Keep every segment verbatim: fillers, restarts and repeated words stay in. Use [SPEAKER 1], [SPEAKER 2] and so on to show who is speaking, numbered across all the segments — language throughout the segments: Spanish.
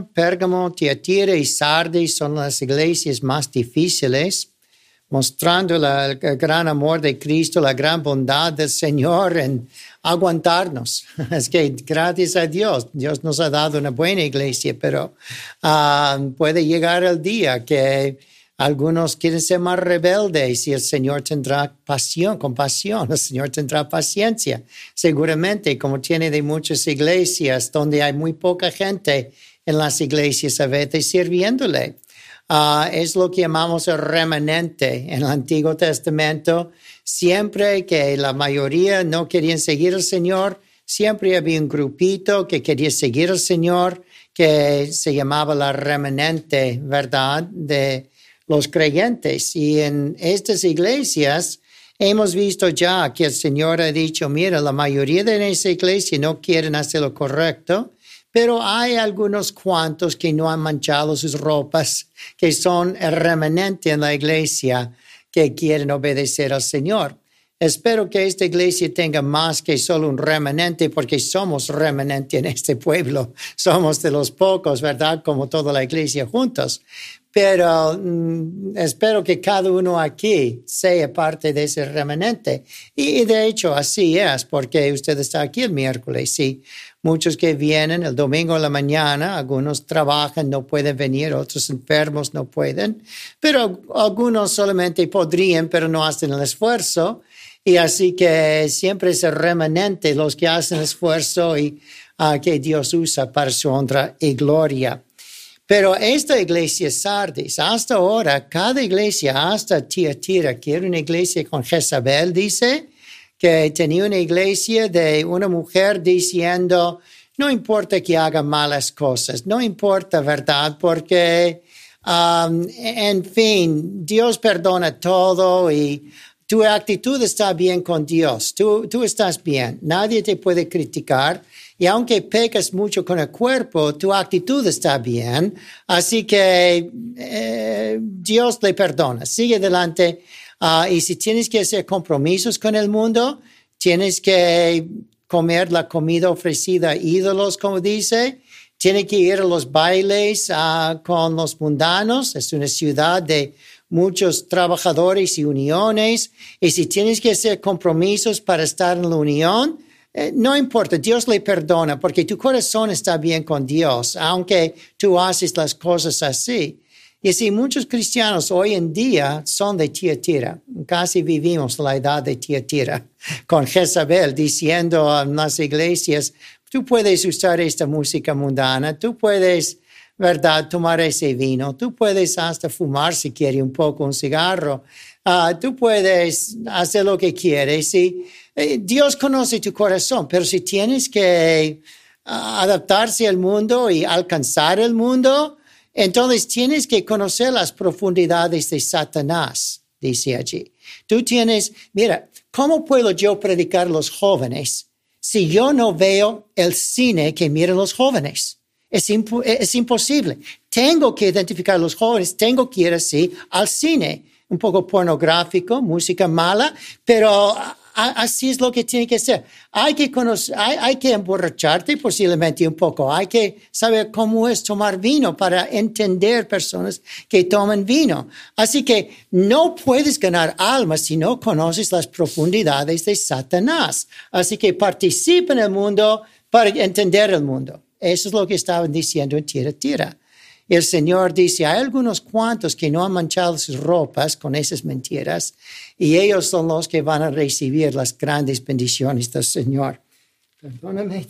[SPEAKER 1] Pérgamo, Tiatira y Sardis son las iglesias más difíciles, mostrando la, el gran amor de Cristo, la gran bondad del Señor en aguantarnos. Es que gracias a Dios, Dios nos ha dado una buena iglesia, pero uh, puede llegar el día que algunos quieren ser más rebeldes y el Señor tendrá pasión, compasión, el Señor tendrá paciencia. Seguramente, como tiene de muchas iglesias donde hay muy poca gente en las iglesias a veces sirviéndole. Uh, es lo que llamamos el remanente en el Antiguo Testamento. Siempre que la mayoría no querían seguir al Señor, siempre había un grupito que quería seguir al Señor, que se llamaba la remanente, ¿verdad?, de los creyentes. Y en estas iglesias hemos visto ya que el Señor ha dicho, mira, la mayoría de esa iglesia no quieren hacer lo correcto, pero hay algunos cuantos que no han manchado sus ropas, que son el remanente en la iglesia, que quieren obedecer al Señor. Espero que esta iglesia tenga más que solo un remanente, porque somos remanente en este pueblo. Somos de los pocos, ¿verdad? Como toda la iglesia juntos. Pero mm, espero que cada uno aquí sea parte de ese remanente. Y, y de hecho así es, porque usted está aquí el miércoles. Sí, muchos que vienen el domingo en la mañana, algunos trabajan, no pueden venir, otros enfermos no pueden. Pero algunos solamente podrían, pero no hacen el esfuerzo. Y así que siempre es el remanente los que hacen esfuerzo y uh, que Dios usa para su honra y gloria. Pero esta iglesia Sardis, hasta ahora, cada iglesia, hasta Tiatira, que era una iglesia con Jezabel, dice, que tenía una iglesia de una mujer diciendo, no importa que haga malas cosas, no importa, ¿verdad? Porque, um, en fin, Dios perdona todo y tu actitud está bien con Dios. Tú, tú estás bien. Nadie te puede criticar. Y aunque pecas mucho con el cuerpo, tu actitud está bien. Así que eh, Dios le perdona. Sigue adelante. Uh, y si tienes que hacer compromisos con el mundo, tienes que comer la comida ofrecida a ídolos, como dice. Tienes que ir a los bailes uh, con los mundanos. Es una ciudad de muchos trabajadores y uniones, y si tienes que hacer compromisos para estar en la unión, eh, no importa, Dios le perdona, porque tu corazón está bien con Dios, aunque tú haces las cosas así. Y así muchos cristianos hoy en día son de Tiatira, casi vivimos la edad de Tiatira, con Jezabel diciendo en las iglesias, tú puedes usar esta música mundana, tú puedes, ¿verdad?, tomar ese vino. Tú puedes hasta fumar si quieres un poco, un cigarro. Uh, tú puedes hacer lo que quieres. Y, eh, Dios conoce tu corazón, pero si tienes que uh, adaptarse al mundo y alcanzar el mundo, entonces tienes que conocer las profundidades de Satanás, dice allí. Tú tienes, mira, ¿cómo puedo yo predicar a los jóvenes si yo no veo el cine que miran los jóvenes? Es, imp- es imposible. Tengo que identificar a los jóvenes, tengo que ir así al cine, un poco pornográfico, música mala, pero a, a, así es lo que tiene que ser. Hay que conocer, hay, hay que emborracharte posiblemente un poco, hay que saber cómo es tomar vino para entender personas que toman vino. Así que no puedes ganar almas si no conoces las profundidades de Satanás. Así que participa en el mundo para entender el mundo. Eso es lo que estaban diciendo en Tiatira. El Señor dice, hay algunos cuantos que no han manchado sus ropas con esas mentiras y ellos son los que van a recibir las grandes bendiciones del Señor. Perdóname.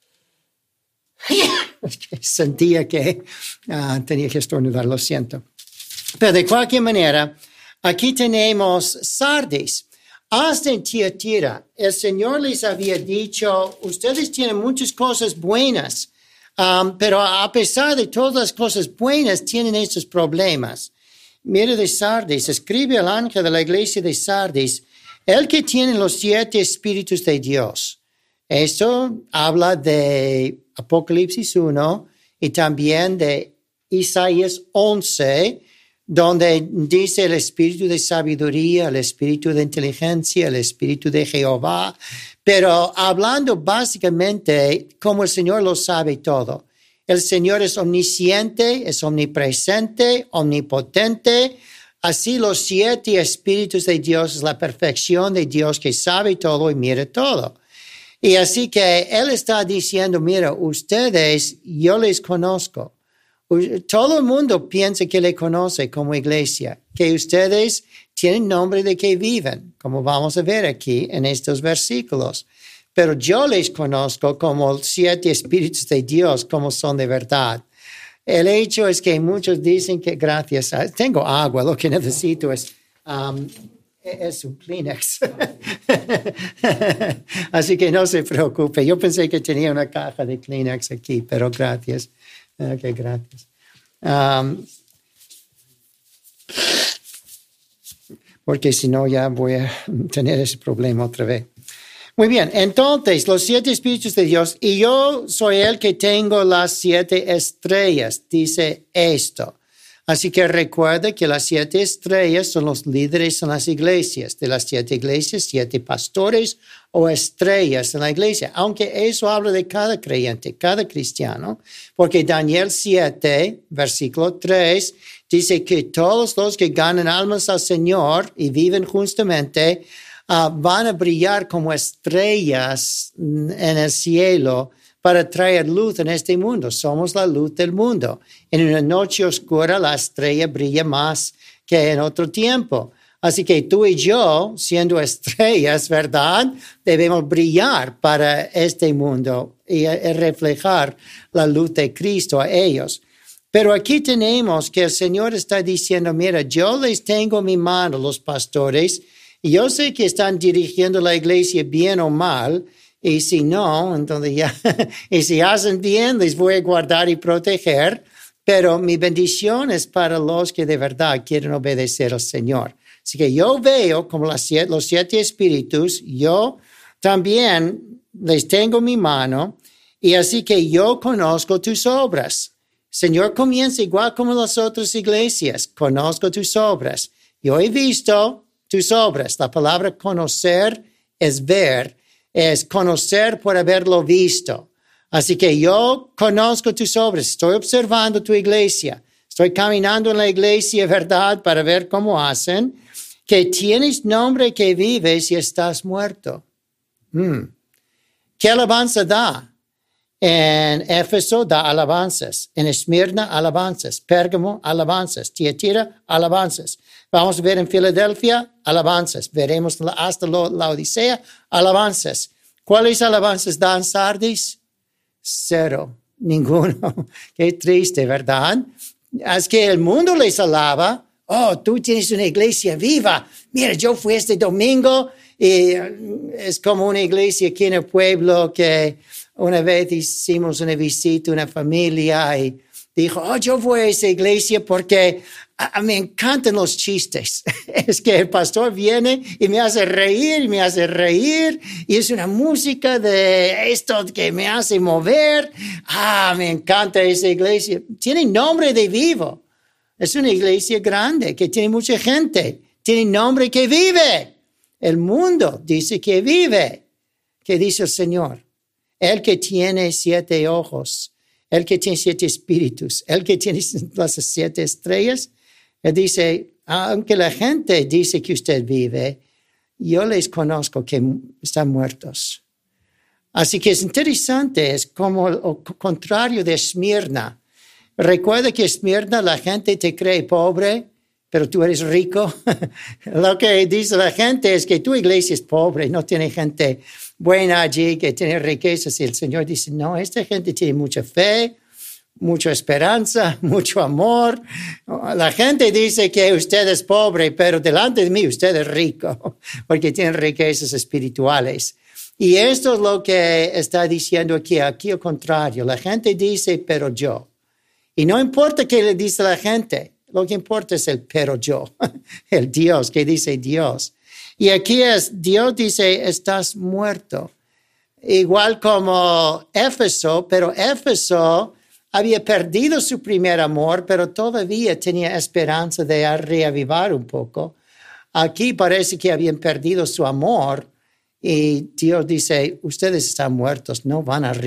[SPEAKER 1] Sentía que uh, tenía que estornudar, lo siento. Pero de cualquier manera, aquí tenemos Sardis. Hasta en Tiatira, el Señor les había dicho, ustedes tienen muchas cosas buenas, Um, pero a pesar de todas las cosas buenas, tienen estos problemas. Mira de Sardis, escribe al ángel de la iglesia de Sardis, el que tiene los siete espíritus de Dios. Esto habla de Apocalipsis uno y también de Isaías once, donde dice el espíritu de sabiduría, el espíritu de inteligencia, el espíritu de Jehová, pero hablando básicamente como el Señor lo sabe todo. El Señor es omnisciente, es omnipresente, omnipotente. Así los siete espíritus de Dios es la perfección de Dios que sabe todo y mira todo. Y así que Él está diciendo, mira, ustedes, yo les conozco. Todo el mundo piensa que le conoce como iglesia, que ustedes tienen nombre de que viven, como vamos a ver aquí en estos versículos. Pero yo les conozco como siete espíritus de Dios, como son de verdad. El hecho es que muchos dicen que gracias a... Tengo agua, lo que necesito es, um, es un Kleenex. Así que no se preocupe. Yo pensé que tenía una caja de Kleenex aquí, pero gracias. Ok, gracias. Um, porque si no ya voy a tener ese problema otra vez. Muy bien, entonces los siete espíritus de Dios, y yo soy el que tengo las siete estrellas, dice esto. Así que recuerda que las siete estrellas son los líderes en las iglesias. De las siete iglesias, siete pastores o estrellas en la iglesia. Aunque eso habla de cada creyente, cada cristiano. Porque Daniel siete, versículo tres, dice que todos los que ganan almas al Señor y viven justamente, Uh, van a brillar como estrellas en el cielo para traer luz en este mundo. Somos la luz del mundo. En una noche oscura la estrella brilla más que en otro tiempo. Así que tú y yo, siendo estrellas, ¿verdad? Debemos brillar para este mundo y, y reflejar la luz de Cristo a ellos. Pero aquí tenemos que el Señor está diciendo, mira, yo les tengo en mi mano los pastores. Y yo sé que están dirigiendo la iglesia bien o mal, y si no, entonces ya, y si hacen bien, les voy a guardar y proteger, pero mi bendición es para los que de verdad quieren obedecer al Señor. Así que yo veo como las siete, los siete espíritus, yo también les tengo en mi mano, y así que yo conozco tus obras. Señor comienza igual como las otras iglesias, conozco tus obras. Yo he visto tus obras. La palabra conocer es ver, es conocer por haberlo visto. Así que yo conozco tus obras, estoy observando tu iglesia, estoy caminando en la iglesia, ¿verdad? Para ver cómo hacen, que tienes nombre que vives y estás muerto. Hmm. ¿Qué alabanza da? En Éfeso da alabanzas, en Esmirna alabanzas, Pérgamo alabanzas, Tiatira alabanzas. Vamos a ver en Filadelfia alabanzas, veremos hasta la Odisea alabanzas. ¿Cuáles alabanzas dan Sardis? Cero, ninguno. Qué triste, ¿verdad? Es que el mundo les alaba. Oh, tú tienes una iglesia viva. Mira, yo fui este domingo y es como una iglesia aquí en el pueblo que una vez hicimos una visita a una familia y dijo, oh, yo voy a esa iglesia porque a, a, me encantan los chistes. Es que el pastor viene y me hace reír y me hace reír y es una música de esto que me hace mover. Ah, me encanta esa iglesia. Tiene nombre de vivo. Es una iglesia grande que tiene mucha gente. Tiene nombre que vive. El mundo dice que vive. ¿Qué dice el Señor? El que tiene siete ojos, el que tiene siete espíritus, el que tiene las siete estrellas, él dice, aunque la gente dice que usted vive, yo les conozco que están muertos. Así que es interesante, es como lo contrario de Esmirna. Recuerda que Esmirna la gente te cree pobre, pero tú eres rico. Lo que dice la gente es que tu iglesia es pobre, no tiene gente buena allí, que tiene riquezas. Y el Señor dice, no, esta gente tiene mucha fe, mucha esperanza, mucho amor. La gente dice que usted es pobre, pero delante de mí usted es rico, porque tiene riquezas espirituales. Y esto es lo que está diciendo aquí, aquí al contrario. La gente dice, pero yo. Y no importa qué le dice la gente, lo que importa es el pero yo, el Dios, que dice Dios. Y aquí es, Dios dice, estás muerto. Igual como Éfeso, pero Éfeso había perdido su primer amor, pero todavía tenía esperanza de reavivar un poco. Aquí parece que habían perdido su amor Y Dios dice, ustedes están muertos, no van a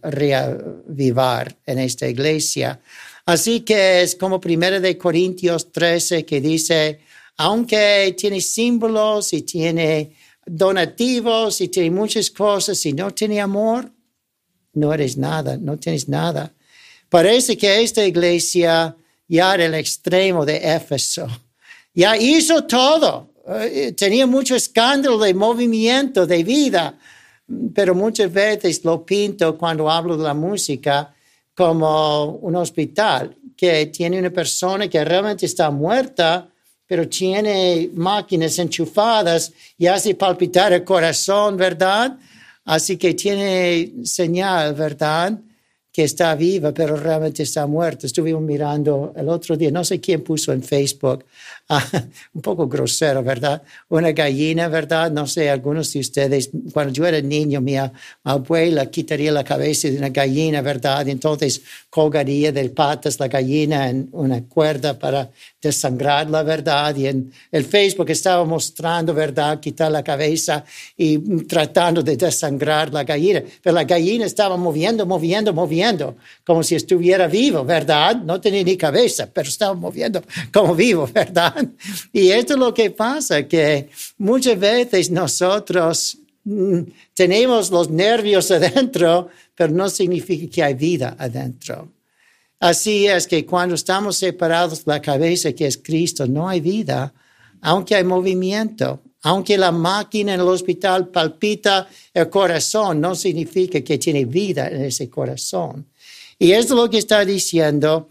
[SPEAKER 1] reavivar en esta iglesia. Así que es como primero de Corintios trece que dice, aunque tiene símbolos y tiene donativos y tiene muchas cosas, si no tiene amor, no eres nada, no tienes nada. Parece que esta iglesia ya era el extremo de Éfeso. Ya hizo todo. Uh, tenía mucho escándalo de movimiento, de vida. Pero muchas veces lo pinto cuando hablo de la música como un hospital que tiene una persona que realmente está muerta, pero tiene máquinas enchufadas y hace palpitar el corazón, ¿verdad? Así que tiene señal, ¿verdad?, que está viva, pero realmente está muerta. Estuvimos mirando el otro día, no sé quién puso en Facebook, uh, un poco grosero, ¿verdad? Una gallina, ¿verdad? No sé, algunos de ustedes, cuando yo era niño, mi abuela quitaría la cabeza de una gallina, ¿verdad? Entonces colgaría de patas la gallina en una cuerda para desangrarla, ¿verdad? Y en el Facebook estaba mostrando, ¿verdad?, quitar la cabeza y tratando de desangrar la gallina. Pero la gallina estaba moviendo, moviendo, moviendo, como si estuviera vivo, ¿verdad? No tenía ni cabeza, pero estaba moviendo como vivo, ¿verdad? Y esto es lo que pasa, que muchas veces nosotros mm, tenemos los nervios adentro, pero no significa que hay vida adentro. Así es que cuando estamos separados de la cabeza, que es Cristo, no hay vida, aunque hay movimiento. Aunque la máquina en el hospital palpita el corazón, no significa que tiene vida en ese corazón. Y esto es lo que está diciendo.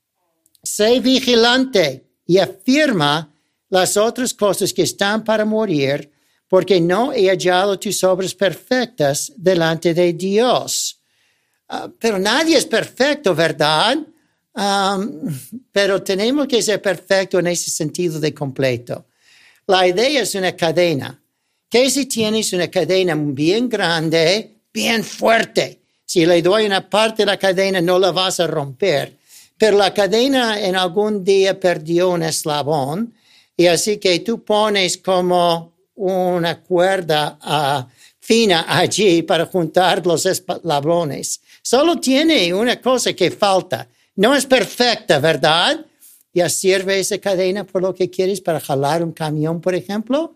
[SPEAKER 1] Sé vigilante y afirma las otras cosas que están para morir, porque no he hallado tus obras perfectas delante de Dios. Uh, pero nadie es perfecto, ¿verdad? Um, pero tenemos que ser perfectos en ese sentido de completo. La idea es una cadena. ¿Qué si tienes una cadena bien grande, bien fuerte? Si le doy una parte de la cadena, no la vas a romper. Pero la cadena en algún día perdió un eslabón, y así que tú pones como una cuerda uh, fina allí para juntar los eslabones. Solo tiene una cosa que falta. No es perfecta, ¿verdad? ¿Ya sirve esa cadena por lo que quieres para jalar un camión, por ejemplo?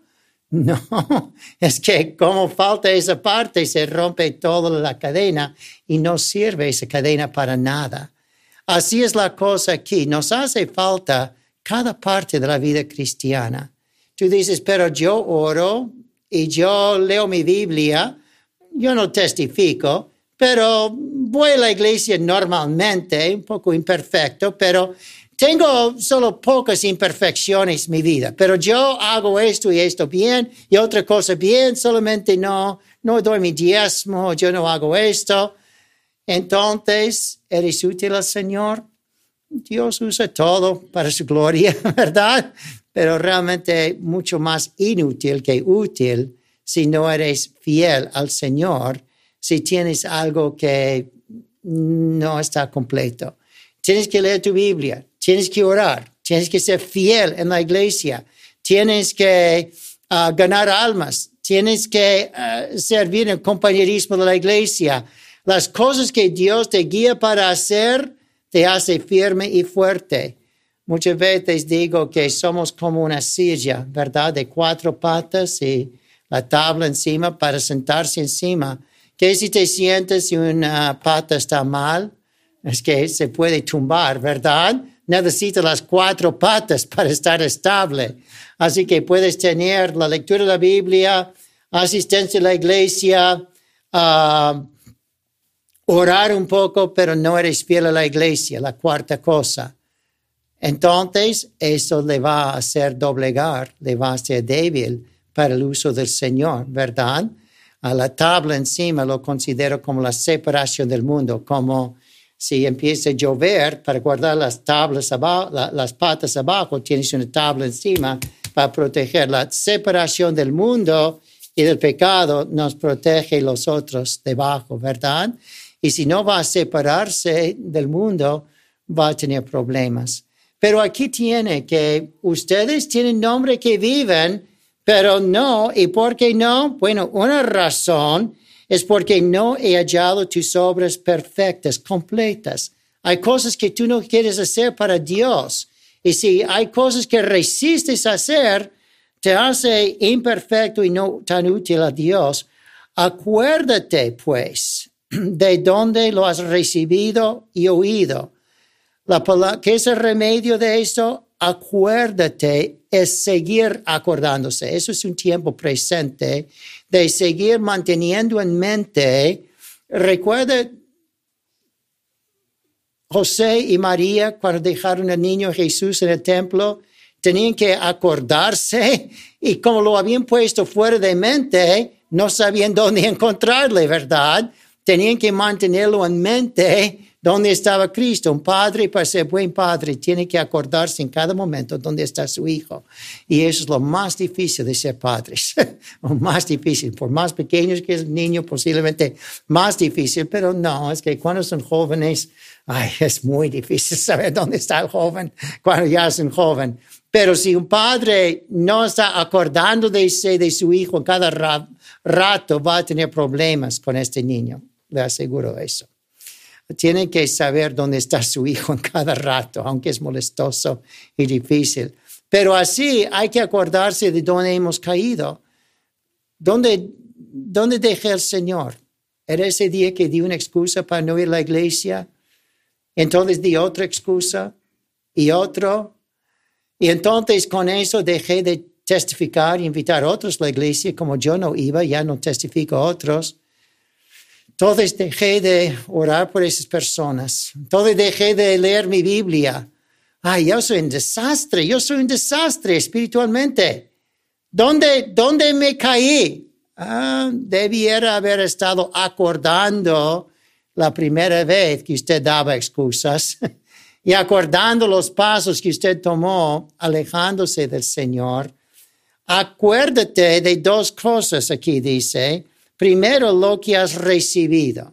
[SPEAKER 1] No, es que como falta esa parte, se rompe toda la cadena y no sirve esa cadena para nada. Así es la cosa aquí. Nos hace falta cada parte de la vida cristiana. Tú dices, pero yo oro y yo leo mi Biblia, yo no testifico, pero voy a la iglesia normalmente, un poco imperfecto, pero tengo solo pocas imperfecciones en mi vida, pero yo hago esto y esto bien y otra cosa bien, solamente no, no doy mi diezmo, yo no hago esto. Entonces, ¿eres útil al Señor? Dios usa todo para su gloria, ¿verdad? Pero realmente mucho más inútil que útil si no eres fiel al Señor, si tienes algo que no está completo. Tienes que leer tu Biblia. Tienes que orar, tienes que ser fiel en la iglesia, tienes que uh, ganar almas, tienes que uh, servir en el compañerismo de la iglesia. Las cosas que Dios te guía para hacer te hace firme y fuerte. Muchas veces digo que somos como una silla, ¿verdad?, de cuatro patas y la tabla encima para sentarse encima. ¿Qué si te sientes y una pata está mal? Es que se puede tumbar, ¿verdad? Necesita las cuatro patas para estar estable. Así que puedes tener la lectura de la Biblia, asistencia a la iglesia, uh, orar un poco, pero no eres fiel a la iglesia, la cuarta cosa. Entonces, eso le va a hacer doblegar, le va a hacer débil para el uso del Señor, ¿verdad? A la tabla encima lo considero como la separación del mundo, como si empieza a llover, para guardar las tablas abajo, la, las patas abajo, tienes una tabla encima para proteger. La separación del mundo y del pecado nos protege los otros debajo, ¿verdad? Y si no va a separarse del mundo, va a tener problemas. Pero aquí tiene que ustedes tienen nombre que viven, Pero no, ¿y por qué no? Bueno, una razón es porque no he hallado tus obras perfectas, completas. Hay cosas que tú no quieres hacer para Dios. Y si hay cosas que resistes a hacer, te hace imperfecto y no tan útil a Dios. Acuérdate, pues, de dónde lo has recibido y oído. La palabra, ¿qué es el remedio de eso? Acuérdate es seguir acordándose. Eso es un tiempo presente de seguir manteniendo en mente. Recuerda José y María cuando dejaron al niño Jesús en el templo. Tenían que acordarse y como lo habían puesto fuera de mente, no sabían dónde encontrarle, ¿verdad? Tenían que mantenerlo en mente dónde estaba Cristo. Un padre, para ser buen padre, tiene que acordarse en cada momento dónde está su hijo. Y eso es lo más difícil de ser padres. Lo más difícil. Por más pequeños que es el niño, posiblemente más difícil. Pero no, es que cuando son jóvenes, ay, es muy difícil saber dónde está el joven cuando ya es un joven. Pero si un padre no está acordándose de su hijo en cada ra- rato, va a tener problemas con este niño. Le aseguro eso. Tiene que saber dónde está su hijo en cada rato, aunque es molestoso y difícil. Pero así hay que acordarse de dónde hemos caído. ¿Dónde, dónde dejé al Señor? ¿Era ese día que di una excusa para no ir a la iglesia? Entonces di otra excusa y otro. Y entonces con eso dejé de testificar e invitar a otros a la iglesia. Como yo no iba, ya no testifico a otros. Entonces dejé de orar por esas personas. Entonces dejé de leer mi Biblia. Ay, yo soy un desastre. Yo soy un desastre espiritualmente. ¿Dónde, dónde me caí? Ah, debiera haber estado acordando la primera vez que usted daba excusas y acordando los pasos que usted tomó alejándose del Señor. Acuérdate de dos cosas aquí, dice. Primero, lo que has recibido.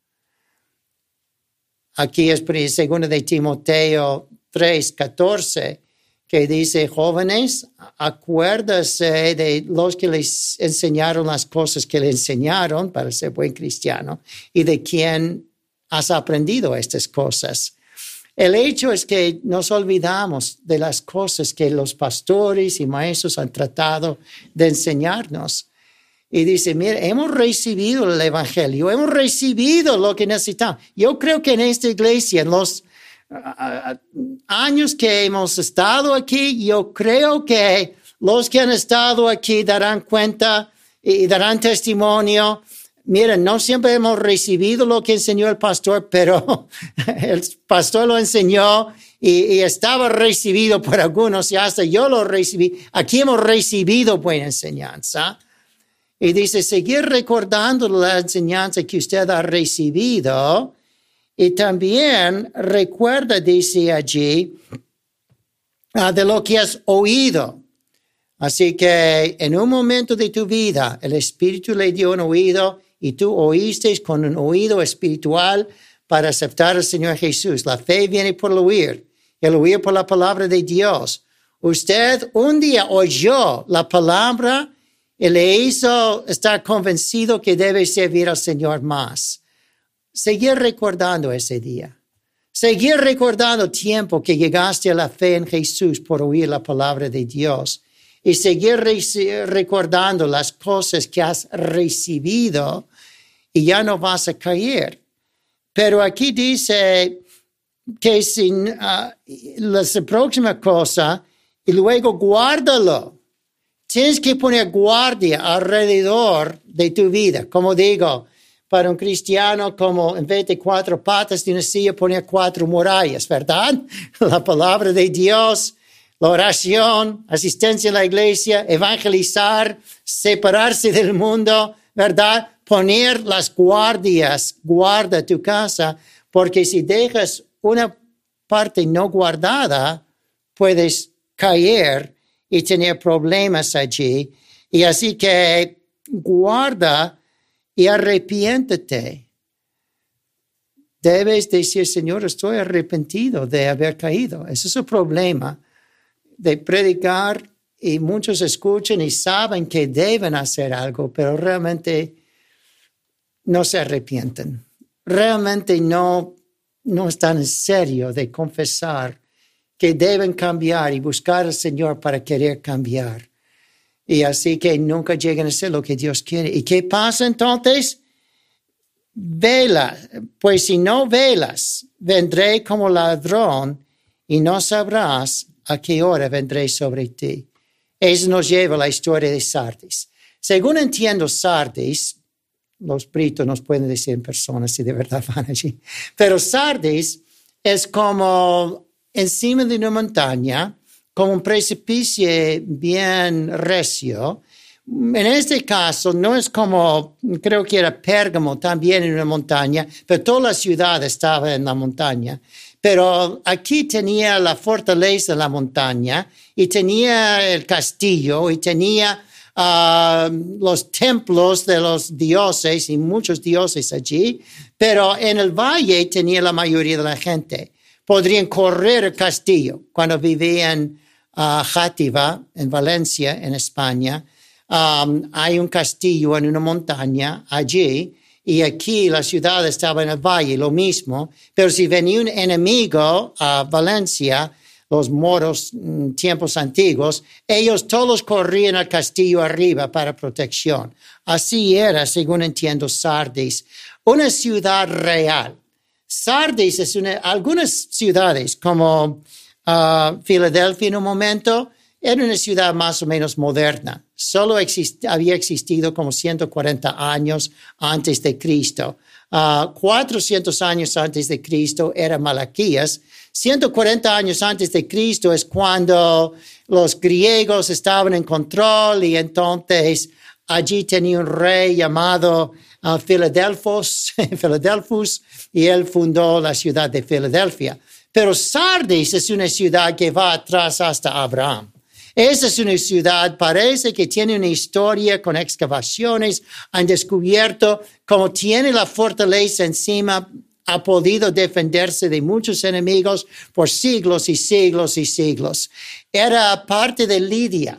[SPEAKER 1] Aquí es segundo de Timoteo tres, catorce, que dice, jóvenes, acuérdase de los que les enseñaron las cosas que le enseñaron para ser buen cristiano y de quién has aprendido estas cosas. El hecho es que nos olvidamos de las cosas que los pastores y maestros han tratado de enseñarnos. Y dice, mira, hemos recibido el evangelio, hemos recibido lo que necesitamos. Yo creo que en esta iglesia, en los uh, años que hemos estado aquí, yo creo que los que han estado aquí darán cuenta y darán testimonio. Mira, no siempre hemos recibido lo que enseñó el pastor, pero el pastor lo enseñó y, y estaba recibido por algunos y hasta yo lo recibí. Aquí hemos recibido buena enseñanza. Y dice, seguir recordando la enseñanza que usted ha recibido. Y también recuerda, dice allí, uh, de lo que has oído. Así que en un momento de tu vida, el Espíritu le dio un oído y tú oíste con un oído espiritual para aceptar al Señor Jesús. La fe viene por el oír, el oír por la palabra de Dios. Usted un día oyó la palabra y le hizo estar convencido que debe servir al Señor más. Seguir recordando ese día. Seguir recordando tiempo que llegaste a la fe en Jesús por oír la palabra de Dios. Y seguir re- recordando las cosas que has recibido y ya no vas a caer. Pero aquí dice que sin, uh, la próxima cosa, y luego guárdalo. Tienes que poner guardia alrededor de tu vida. Como digo, para un cristiano, como en vez de cuatro patas de una silla, poner cuatro murallas, ¿verdad? La palabra de Dios, la oración, asistencia a la iglesia, evangelizar, separarse del mundo, ¿verdad? Poner las guardias, guarda tu casa, porque si dejas una parte no guardada, puedes caer y tener problemas allí. Y así que guarda y arrepiéntete. Debes decir, Señor, estoy arrepentido de haber caído. Ese es el problema de predicar y muchos escuchan y saben que deben hacer algo, pero realmente no se arrepienten. Realmente no, no están en serio de confesar que deben cambiar y buscar al Señor para querer cambiar. Y así que nunca llegan a ser lo que Dios quiere. ¿Y qué pasa entonces? Vela, pues si no velas, vendré como ladrón y no sabrás a qué hora vendré sobre ti. Eso nos lleva a la historia de Sardis. Según entiendo Sardis, los britos nos pueden decir en persona si de verdad van allí, pero Sardis es como encima de una montaña, como un precipicio bien recio. En este caso no es como, creo que era Pérgamo también en una montaña, pero toda la ciudad estaba en la montaña. Pero aquí tenía la fortaleza en la montaña y tenía el castillo y tenía uh, los templos de los dioses y muchos dioses allí. Pero en el valle tenía la mayoría de la gente. Podrían correr el castillo. Cuando vivía en uh, Játiva, en Valencia, en España, um, hay un castillo en una montaña allí. Y aquí la ciudad estaba en el valle, lo mismo. Pero si venía un enemigo a Valencia, los moros, en tiempos antiguos, ellos todos corrían al castillo arriba para protección. Así era, según entiendo, Sardis, una ciudad real. Sardis es una, algunas ciudades como uh, Filadelfia en un momento, era una ciudad más o menos moderna. Solo exist, había existido como ciento cuarenta años antes de Cristo. Uh, cuatrocientos años antes de Cristo era Malaquías. ciento cuarenta años antes de Cristo es cuando los griegos estaban en control y entonces allí tenía un rey llamado uh, Filadelfos, Filadelfus, y él fundó la ciudad de Filadelfia. Pero Sardis es una ciudad que va atrás hasta Abraham. Esa es una ciudad, parece que tiene una historia con excavaciones. Han descubierto cómo tiene la fortaleza encima, ha podido defenderse de muchos enemigos por siglos y siglos y siglos. Era parte de Lidia,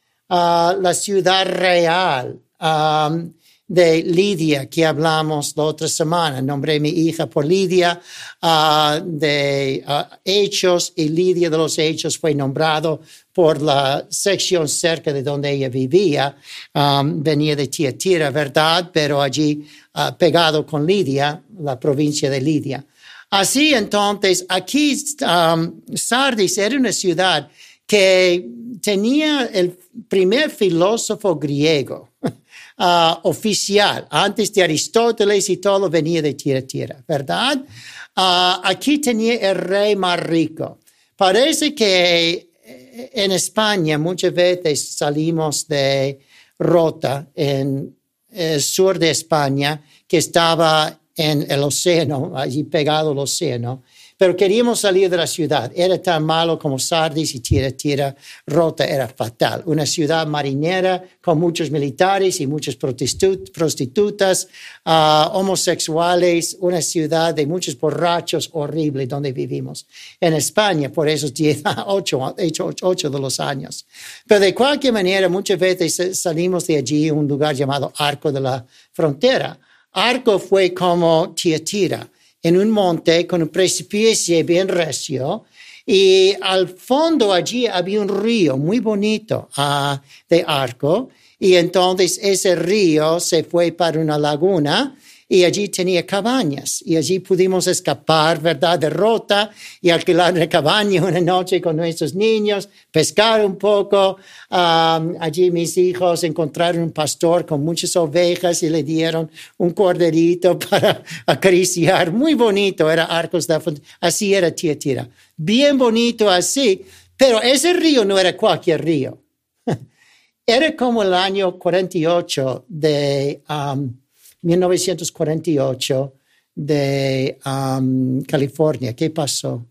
[SPEAKER 1] uh, la ciudad real um, de Lidia que hablamos la otra semana. Nombré a mi hija por Lidia, uh, de uh, Hechos, y Lidia de los Hechos fue nombrado por la sección cerca de donde ella vivía. Um, venía de Tiatira, ¿verdad? Pero allí uh, pegado con Lidia, la provincia de Lidia. Así entonces, aquí um, Sardis era una ciudad que tenía el primer filósofo griego uh, oficial. Antes de Aristóteles y todo venía de Tiatira, ¿verdad? Uh, aquí tenía el rey más rico. Parece que en España muchas veces salimos de Rota, en el sur de España, que estaba en el océano, allí pegado al océano, pero queríamos salir de la ciudad. Era tan malo como Sardis y Tiatira. Rota era fatal. Una ciudad marinera con muchos militares y muchas prostitutas, uh, homosexuales, una ciudad de muchos borrachos, horrible donde vivimos. En España, por esos diez, ocho, ocho, ocho de los años. Pero de cualquier manera, muchas veces salimos de allí a un lugar llamado Arco de la Frontera. Arco fue como Tiatira, en un monte con un precipicio bien recio, y al fondo allí había un río muy bonito uh, de Arco, y entonces ese río se fue para una laguna y allí tenía cabañas, y allí pudimos escapar, ¿verdad?, de Rota y alquilar una cabaña una noche con nuestros niños, pescar un poco. Um, allí mis hijos encontraron un pastor con muchas ovejas y le dieron un corderito para acariciar. Muy bonito era Arcos de la Frontera. Así era Tiatira. Bien bonito así, pero ese río no era cualquier río. Era como el año cuarenta y ocho de... Um, mil novecientos cuarenta y ocho de um, California. ¿Qué pasó?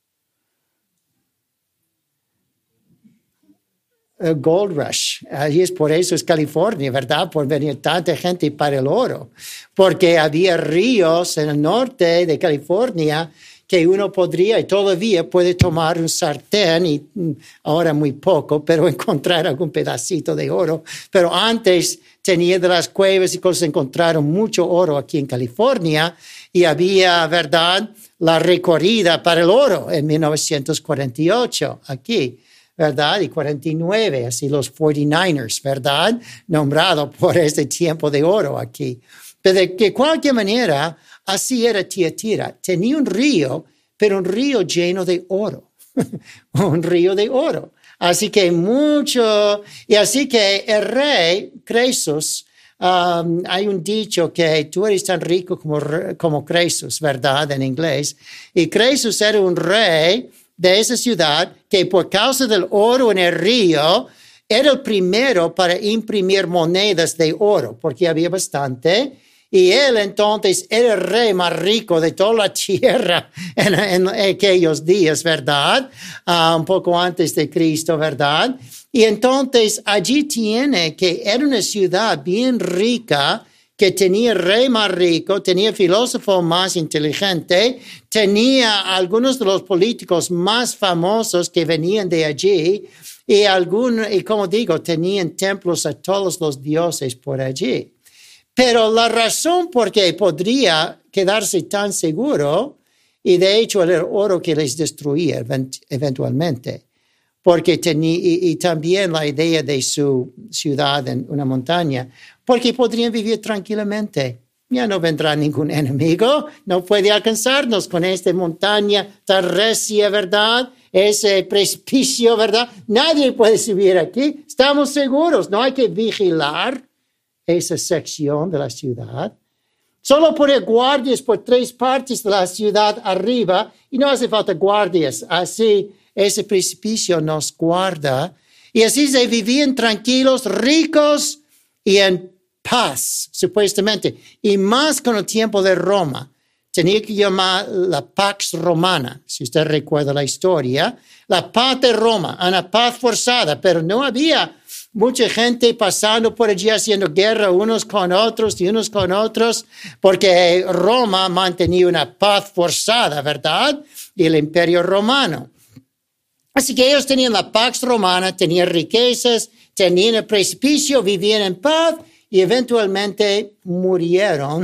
[SPEAKER 1] El Gold Rush. Allí es por eso es California, ¿verdad? Por venir tanta gente para el oro. Porque había ríos en el norte de California que uno podría y todavía puede tomar un sartén, y ahora muy poco, pero encontrar algún pedacito de oro. Pero antes tenía de las cuevas y cosas, encontraron mucho oro aquí en California y había, ¿verdad?, la recorrida para el oro en mil novecientos cuarenta y ocho aquí, ¿verdad? Y cuarenta y nueve, así los cuarenta y nueve ers, ¿verdad? Nombrado por este tiempo de oro aquí. Pero de, de cualquier manera, así era Tiatira. Tenía un río, pero un río lleno de oro. Un río de oro. Así que mucho, y así que el rey Cresos, um, hay un dicho que tú eres tan rico como, como Cresos, ¿verdad? En inglés. Y Cresos era un rey de esa ciudad que por causa del oro en el río era el primero para imprimir monedas de oro, porque había bastante. Y él entonces era el rey más rico de toda la tierra en, en aquellos días, ¿verdad? Uh, un poco antes de Cristo, ¿verdad? Y entonces allí tiene que era una ciudad bien rica, que tenía rey más rico, tenía filósofo más inteligente, tenía algunos de los políticos más famosos que venían de allí, y algunos, y como digo, tenían templos a todos los dioses por allí. Pero la razón por qué podría quedarse tan seguro, y de hecho era el oro que les destruía eventualmente, porque tenía, y, y también la idea de su ciudad en una montaña, porque podrían vivir tranquilamente. Ya no vendrá ningún enemigo, no puede alcanzarnos con esta montaña tan recia, ¿verdad? Ese precipicio, ¿verdad? Nadie puede subir aquí, estamos seguros, no hay que vigilar esa sección de la ciudad. Solo poner guardias por tres partes de la ciudad arriba, y no hace falta guardias, así ese precipicio nos guarda, y así se vivían tranquilos, ricos y en paz, supuestamente, y más con el tiempo de Roma. Tenía que llamar la Pax Romana, si usted recuerda la historia, la paz de Roma, una paz forzada, pero no había mucha gente pasando por allí haciendo guerra unos con otros y unos con otros, porque Roma mantenía una paz forzada, ¿verdad? Y el Imperio Romano. Así que ellos tenían la Pax Romana, tenían riquezas, tenían el precipicio, vivían en paz y eventualmente murieron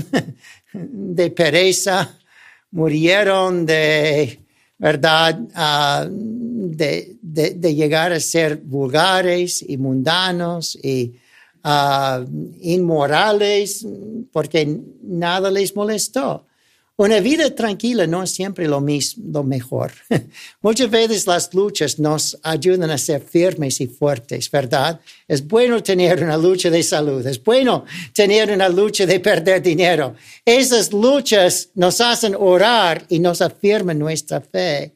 [SPEAKER 1] de pereza, murieron de, ¿verdad?, uh, de, de, de llegar a ser vulgares y mundanos y uh, inmorales, porque nada les molestó. Una vida tranquila no es siempre lo, mismo, lo mejor. Muchas veces las luchas nos ayudan a ser firmes y fuertes, ¿verdad? Es bueno tener una lucha de salud, es bueno tener una lucha de perder dinero. Esas luchas nos hacen orar y nos afirman nuestra fe.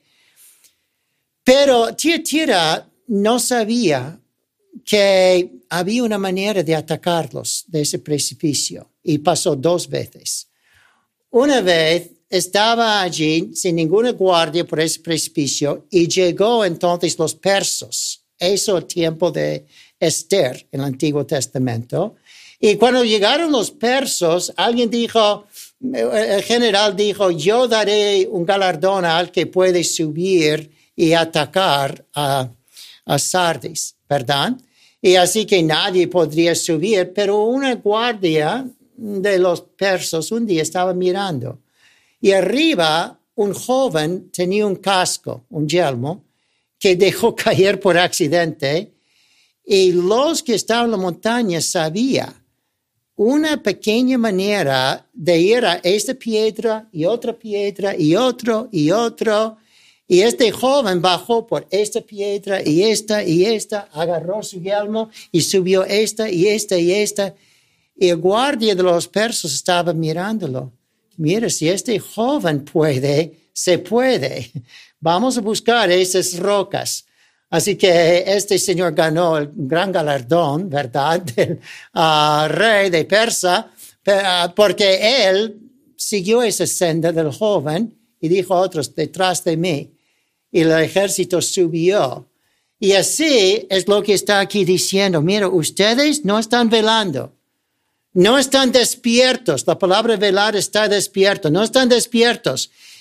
[SPEAKER 1] Pero Tiatira no sabía que había una manera de atacarlos de ese precipicio, y pasó dos veces. Una vez estaba allí sin ninguna guardia por ese precipicio y llegó entonces los persas. Eso el tiempo de Esther en el Antiguo Testamento. Y cuando llegaron los persas, alguien dijo, el general dijo, yo daré un galardón al que puede subir y atacar a, a Sardis, ¿verdad? Y así que nadie podría subir, pero una guardia de los persas un día estaba mirando, y arriba un joven tenía un casco, un yelmo, que dejó caer por accidente, y los que estaban en la montaña sabían una pequeña manera de ir a esta piedra y otra piedra y otro y otro, y este joven bajó por esta piedra y esta y esta, agarró su yelmo y subió esta y esta y esta. Y el guardia de los persas estaba mirándolo. Mira, si este joven puede, se puede. Vamos a buscar esas rocas. Así que este señor ganó el gran galardón, ¿verdad?, del uh, rey de Persia, uh, porque él siguió esa senda del joven y dijo a otros, detrás de mí. Y el ejército subió. Y así es lo que está aquí diciendo. Mira, ustedes no están velando. No están despiertos. La palabra velar está despierto. No están despiertos.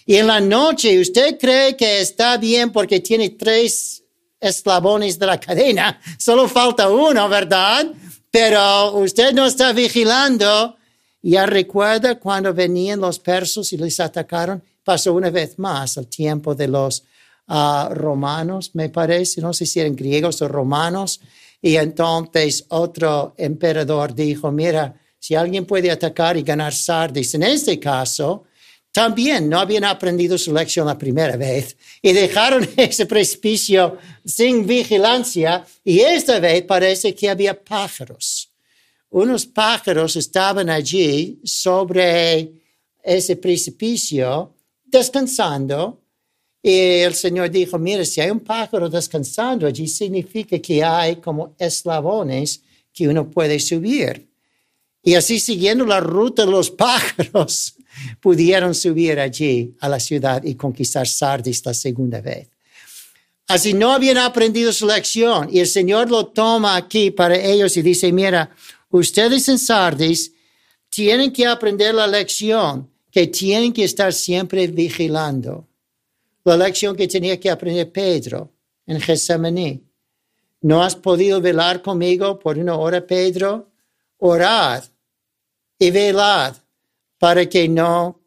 [SPEAKER 1] Y en la noche usted cree que está bien porque tiene tres eslabones de la cadena. Solo falta uno, ¿verdad? Pero usted no está vigilando. Ya recuerda cuando venían los persas y les atacaron. Pasó una vez más el tiempo de los uh, romanos, me parece. No sé si eran griegos o romanos. Y entonces otro emperador dijo, mira, si alguien puede atacar y ganar Sardis, en este caso, también no habían aprendido su lección la primera vez y dejaron ese precipicio sin vigilancia. Y esta vez parece que había pájaros. Unos pájaros estaban allí sobre ese precipicio descansando. Y el Señor dijo, mira, si hay un pájaro descansando allí, significa que hay como eslabones que uno puede subir. Y así, siguiendo la ruta de los pájaros, pudieron subir allí a la ciudad y conquistar Sardis la segunda vez. Así no habían aprendido su lección. Y el Señor lo toma aquí para ellos y dice, mira, ustedes en Sardis tienen que aprender la lección, que tienen que estar siempre vigilando. La lección que tenía que aprender Pedro en Getsemaní. ¿No has podido velar conmigo por una hora, Pedro? Orad y velad para que no,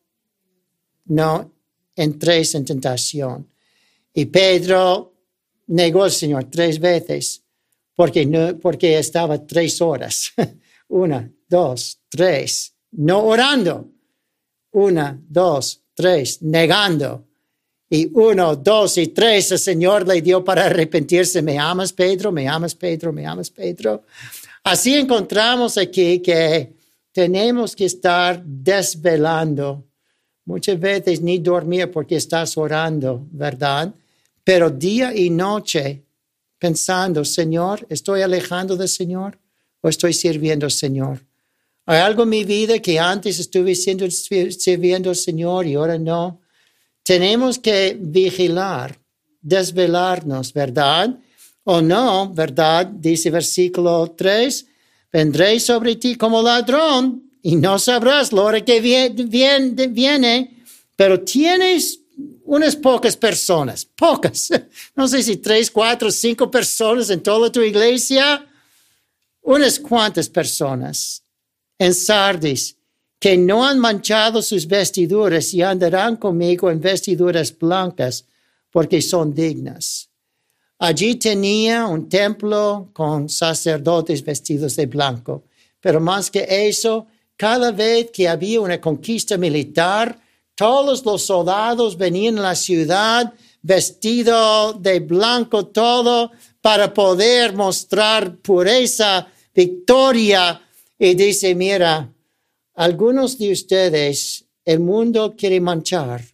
[SPEAKER 1] no entréis en tentación. Y Pedro negó al Señor tres veces porque, no, porque estaba tres horas. Una, dos, tres. No orando. Una, dos, tres. Negando. Y uno, dos y tres, el Señor le dio para arrepentirse. ¿Me amas, Pedro? ¿Me amas, Pedro? ¿Me amas, Pedro? Así encontramos aquí que tenemos que estar desvelando. Muchas veces ni dormir porque estás orando, ¿verdad? Pero día y noche pensando, Señor, ¿estoy alejando del Señor o estoy sirviendo al Señor? ¿Hay algo en mi vida que antes estuve siendo, sirviendo al Señor y ahora no? Tenemos que vigilar, desvelarnos, ¿verdad? O no, ¿verdad? Dice versículo tres, vendré sobre ti como ladrón y no sabrás la hora que viene, viene, pero tienes unas pocas personas, pocas, no sé si tres, cuatro, cinco personas en toda tu iglesia, unas cuantas personas en Sardis que no han manchado sus vestiduras y andarán conmigo en vestiduras blancas porque son dignas. Allí tenía un templo con sacerdotes vestidos de blanco, pero más que eso, cada vez que había una conquista militar, todos los soldados venían a la ciudad vestidos de blanco todo para poder mostrar pureza, victoria. Y dice, mira, algunos de ustedes, el mundo quiere manchar.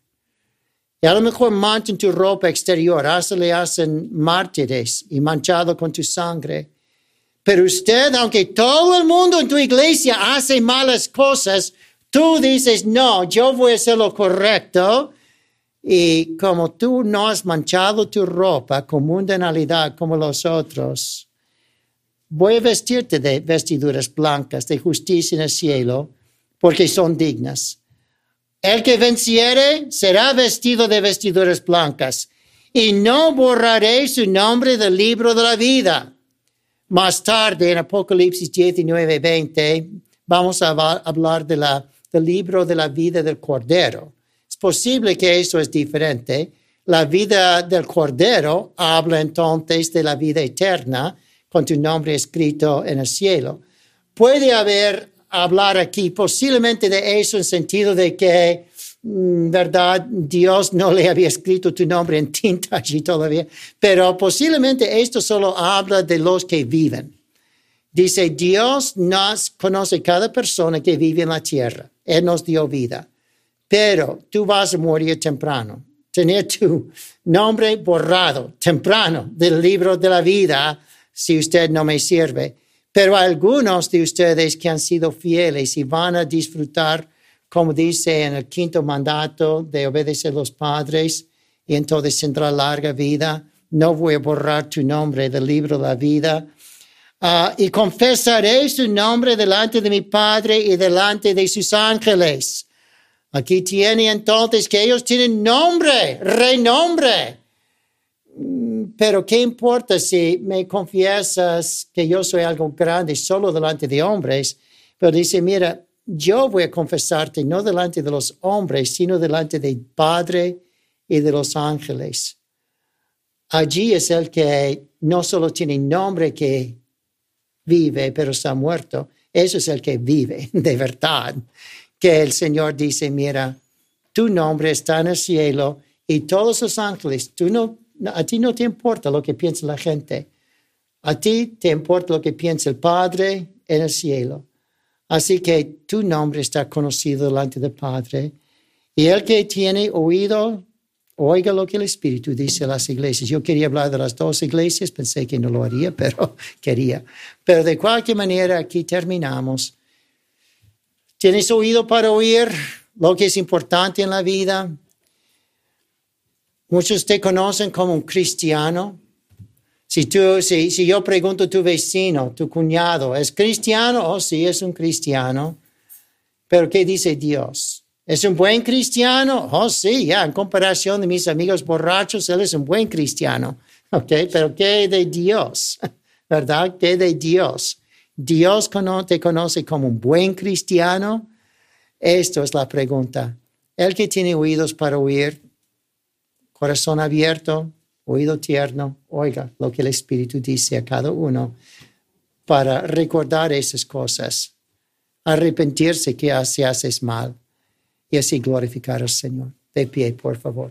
[SPEAKER 1] Y a lo mejor manchan tu ropa exterior, hasta le hacen mártires y manchado con tu sangre. Pero usted, aunque todo el mundo en tu iglesia hace malas cosas, tú dices, no, yo voy a hacer lo correcto. Y como tú no has manchado tu ropa con mundanalidad como los otros, voy a vestirte de vestiduras blancas de justicia en el cielo, porque son dignas. El que venciere será vestido de vestiduras blancas, y no borraré su nombre del libro de la vida. Más tarde, en Apocalipsis diecinueve, veinte, vamos a hablar de la, del libro de la vida del Cordero. Es posible que eso es diferente. La vida del Cordero habla entonces de la vida eterna, con tu nombre escrito en el cielo. Puede haber hablar aquí posiblemente de eso en sentido de que, verdad, Dios no le había escrito tu nombre en tinta allí todavía, pero posiblemente esto solo habla de los que viven. Dice, Dios nos conoce cada persona que vive en la tierra. Él nos dio vida, pero tú vas a morir temprano. Tener tu nombre borrado temprano del libro de la vida si usted no me sirve. Pero algunos de ustedes que han sido fieles y van a disfrutar, como dice en el quinto mandato, de obedecer a los padres, y entonces tendrá larga vida. No voy a borrar tu nombre del libro de la vida. Uh, y confesaré su nombre delante de mi Padre y delante de sus ángeles. Aquí tiene entonces que ellos tienen nombre, renombre. Pero ¿qué importa si me confiesas que yo soy algo grande solo delante de hombres? Pero dice, mira, yo voy a confesarte no delante de los hombres, sino delante del Padre y de los ángeles. Allí es el que no solo tiene nombre que vive, pero está muerto. Eso es el que vive, de verdad. Que el Señor dice, mira, tu nombre está en el cielo y todos los ángeles, tú no, a ti no te importa lo que piensa la gente. A ti te importa lo que piensa el Padre en el cielo. Así que tu nombre está conocido delante del Padre. Y el que tiene oído, oiga lo que el Espíritu dice a las iglesias. Yo quería hablar de las dos iglesias, pensé que no lo haría, pero quería. Pero de cualquier manera, aquí terminamos. ¿Tienes oído para oír lo que es importante en la vida? Muchos te conocen como un cristiano. Si, tú, si, si yo pregunto a tu vecino, tu cuñado, ¿es cristiano? Oh, sí, es un cristiano. Pero ¿qué dice Dios? ¿Es un buen cristiano? Oh, sí, ya, en comparación de mis amigos borrachos, él es un buen cristiano. Ok, pero ¿qué de Dios? ¿Verdad? ¿Qué de Dios? ¿Dios te conoce como un buen cristiano? Esto es la pregunta. El que tiene oídos para oír, corazón abierto, oído tierno, oiga lo que el Espíritu dice a cada uno para recordar esas cosas, arrepentirse que si haces mal y así glorificar al Señor. De pie, por favor.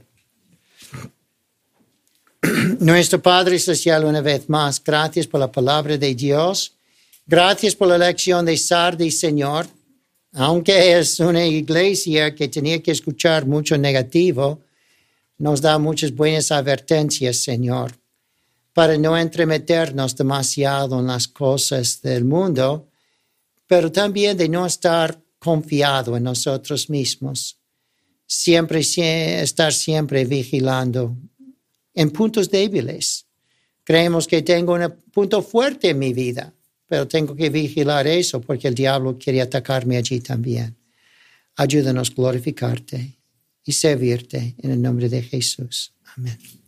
[SPEAKER 1] Nuestro Padre Celestial, una vez más, gracias por la palabra de Dios. Gracias por la lección de Sardis, Señor. Aunque es una iglesia que tenía que escuchar mucho negativo, nos da muchas buenas advertencias, Señor, para no entremeternos demasiado en las cosas del mundo, pero también de no estar confiado en nosotros mismos. Siempre, estar siempre vigilando en puntos débiles. Creemos que tengo un punto fuerte en mi vida, pero tengo que vigilar eso porque el diablo quiere atacarme allí también. Ayúdanos a glorificarte y servirte en el nombre de Jesús. Amén.